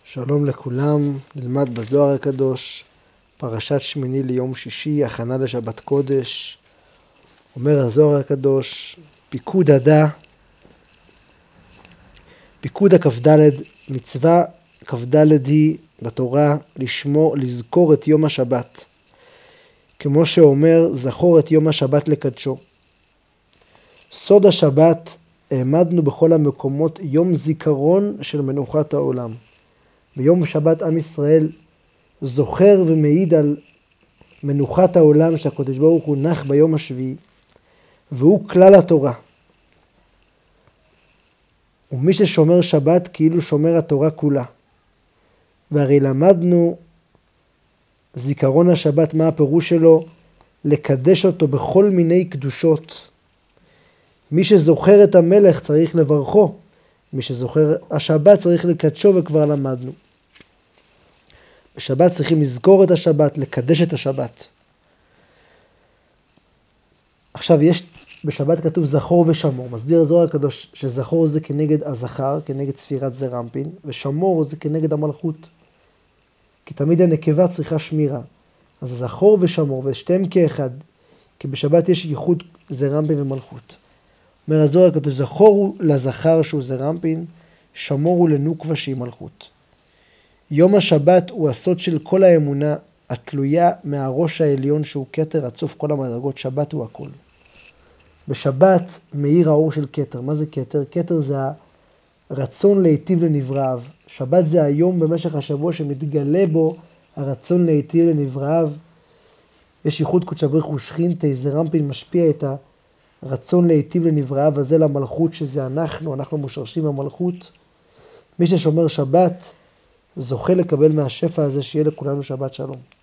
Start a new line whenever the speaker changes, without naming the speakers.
שלום לכולם, נלמד בזוהר הקדוש, פרשת שמיני ליום שישי, הכנה לשבת קודש. אומר הזוהר הקדוש, פיקוד הדא, פיקוד הכ"ד, מצווה כ"ד היא בתורה לזכור את יום השבת. כמו שאומר, זכור את יום השבת לקדשו. סוד השבת העמדנו בכל המקומות יום זיכרון של מנוחת העולם. ביום שבת עם ישראל זוכר ומעיד על מנוחת העולם שהקדוש ברוך הוא נח ביום השביעי, והוא כלל התורה. ומי ששומר שבת כאילו שומר התורה כולה. והרי למדנו זיכרון השבת, מה הפירוש שלו? לקדש אותו בכל מיני קדושות. מי שזוכר את המלך צריך לברכו, מי שזוכר השבת צריך לקדשו, וכבר למדנו. בשבת צריכים לזכור את השבת, לקדש את השבת. עכשיו בשבת כתוב זכור ושמור. מסביר הזוהר הקדוש שזכור זה כנגד הזכר, כנגד ספירת זעיר אנפין, ושמור זה כנגד המלכות. כי תמיד הנקבה צריכה שמירה. אז זכור ושמור, ושתיהם כאחד. כי בשבת יש ייחוד זעיר אנפין ומלכות. אומר הזוהר הקדוש, זכור הוא לזכר שהוא זעיר אנפין, שמור הוא לנוקבה שהיא מלכות. יום השבת הוא הסוד של כל האמונה התלויה מהראש העליון שהוא כתר עד סוף כל המדרגות. שבת הוא הכל. בשבת מאיר האור של כתר. מה זה כתר? כתר זה הרצון להיטיב לנבראיו. שבת זה היום במשך השבוע שמתגלה בו הרצון להיטיב לנבראיו. יש ייחוד קודשא בריך הוא שכינתה, זעיר אנפין משפיע את הרצון להיטיב לנבראיו הזה למלכות, שזה אנחנו מושרשים במלכות. מי ששומר שבת זוכה לקבל מהשפע הזה, שיהיה לכולנו שבת שלום.